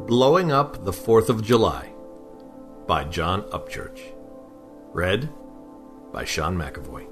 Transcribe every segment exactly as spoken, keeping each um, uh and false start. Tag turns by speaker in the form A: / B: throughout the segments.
A: Blowing Up the Fourth of July by John Upchurch. Read by Sean McAvoy.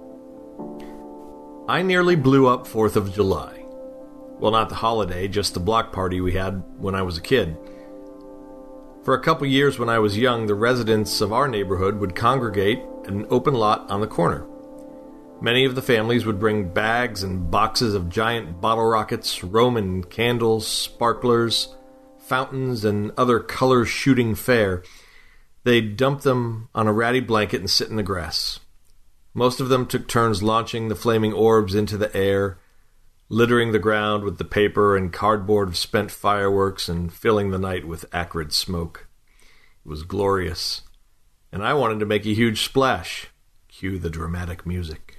A: I nearly blew up Fourth of July. Well, not the holiday, just the block party we had when I was a kid. For a couple years when I was young, the residents of our neighborhood would congregate at an open lot on the corner. Many of the families would bring bags and boxes of giant bottle rockets, Roman candles, sparklers, fountains, and other color-shooting fare. They'd dump them on a ratty blanket and sit in the grass. Most of them took turns launching the flaming orbs into the air, littering the ground with the paper and cardboard of spent fireworks and filling the night with acrid smoke. It was glorious, and I wanted to make a huge splash. Cue the dramatic music.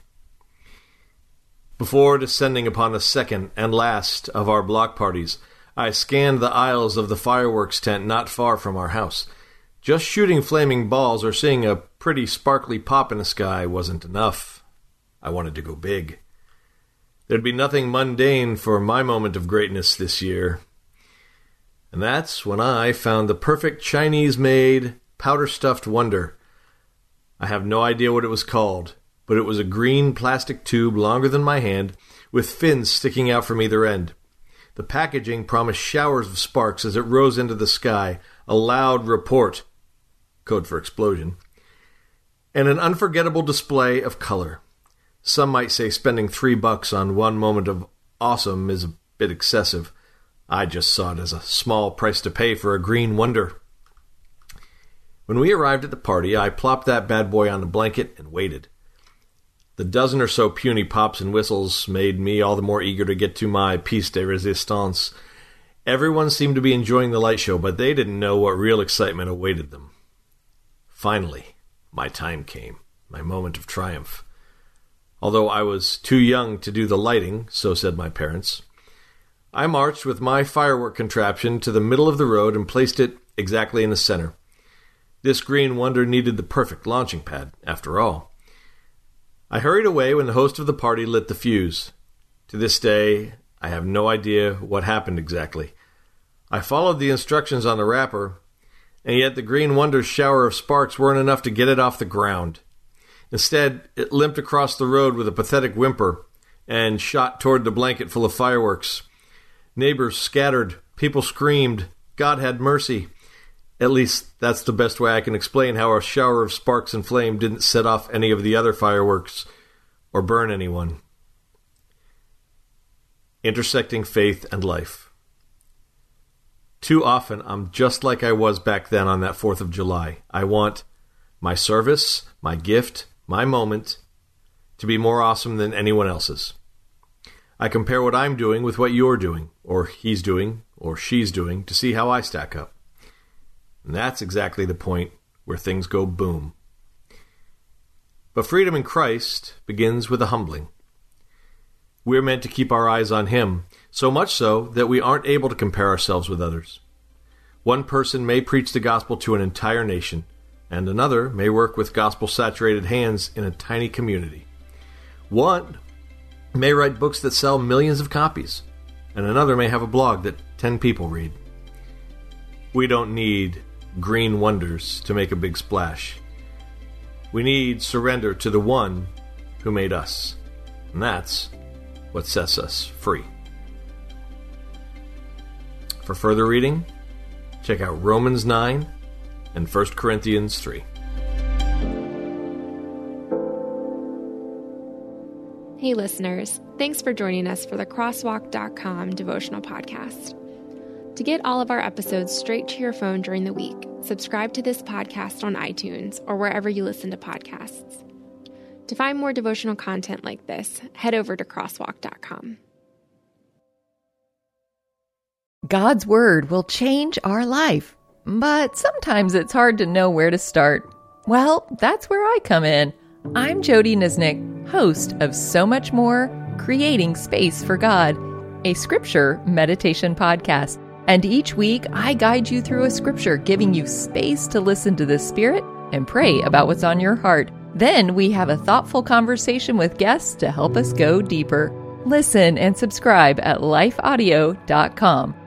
A: Before descending upon the second and last of our block parties, I scanned the aisles of the fireworks tent not far from our house. Just shooting flaming balls or seeing a pretty sparkly pop in the sky wasn't enough. I wanted to go big. There'd be nothing mundane for my moment of greatness this year. And that's when I found the perfect Chinese-made, powder-stuffed wonder. I have no idea what it was called, but it was a green plastic tube longer than my hand, with fins sticking out from either end. The packaging promised showers of sparks as it rose into the sky, a loud report, code for explosion, and an unforgettable display of color. Some might say spending three bucks on one moment of awesome is a bit excessive. I just saw it as a small price to pay for a green wonder. When we arrived at the party, I plopped that bad boy on the blanket and waited. The dozen or so puny pops and whistles made me all the more eager to get to my piece de resistance. Everyone seemed to be enjoying the light show, but they didn't know what real excitement awaited them. Finally, my time came, my moment of triumph. Although I was too young to do the lighting, so said my parents, I marched with my firework contraption to the middle of the road and placed it exactly in the center. This green wonder needed the perfect launching pad, after all. I hurried away when the host of the party lit the fuse. To this day, I have no idea what happened exactly. I followed the instructions on the wrapper, and yet the green wonder's shower of sparks weren't enough to get it off the ground. Instead, it limped across the road with a pathetic whimper and shot toward the blanket full of fireworks. Neighbors scattered. People screamed. God had mercy. At least, that's the best way I can explain how a shower of sparks and flame didn't set off any of the other fireworks or burn anyone. Intersecting faith and life. Too often, I'm just like I was back then on that fourth of July. I want my service, my gift, my moment to be more awesome than anyone else's. I compare what I'm doing with what you're doing, or he's doing, or she's doing, to see how I stack up. And that's exactly the point where things go boom. But freedom in Christ begins with a humbling. We're meant to keep our eyes on Him, so much so that we aren't able to compare ourselves with others. One person may preach the gospel to an entire nation, and another may work with gospel-saturated hands in a tiny community. One may write books that sell millions of copies, and another may have a blog that ten people read. We don't need green wonders to make a big splash. We need surrender to the one who made us, and that's what sets us free. For further reading, check out Romans nine and First Corinthians three.
B: Hey listeners, thanks for joining us for the crosswalk dot com devotional podcast. To get all of our episodes straight to your phone during the week, subscribe to this podcast on iTunes or wherever you listen to podcasts. To find more devotional content like this, head over to crosswalk dot com.
C: God's Word will change our life, but sometimes it's hard to know where to start. Well, that's where I come in. I'm Jody Nisnik, host of So Much More, Creating Space for God, a scripture meditation podcast. And each week, I guide you through a scripture, giving you space to listen to the Spirit and pray about what's on your heart. Then we have a thoughtful conversation with guests to help us go deeper. Listen and subscribe at life audio dot com.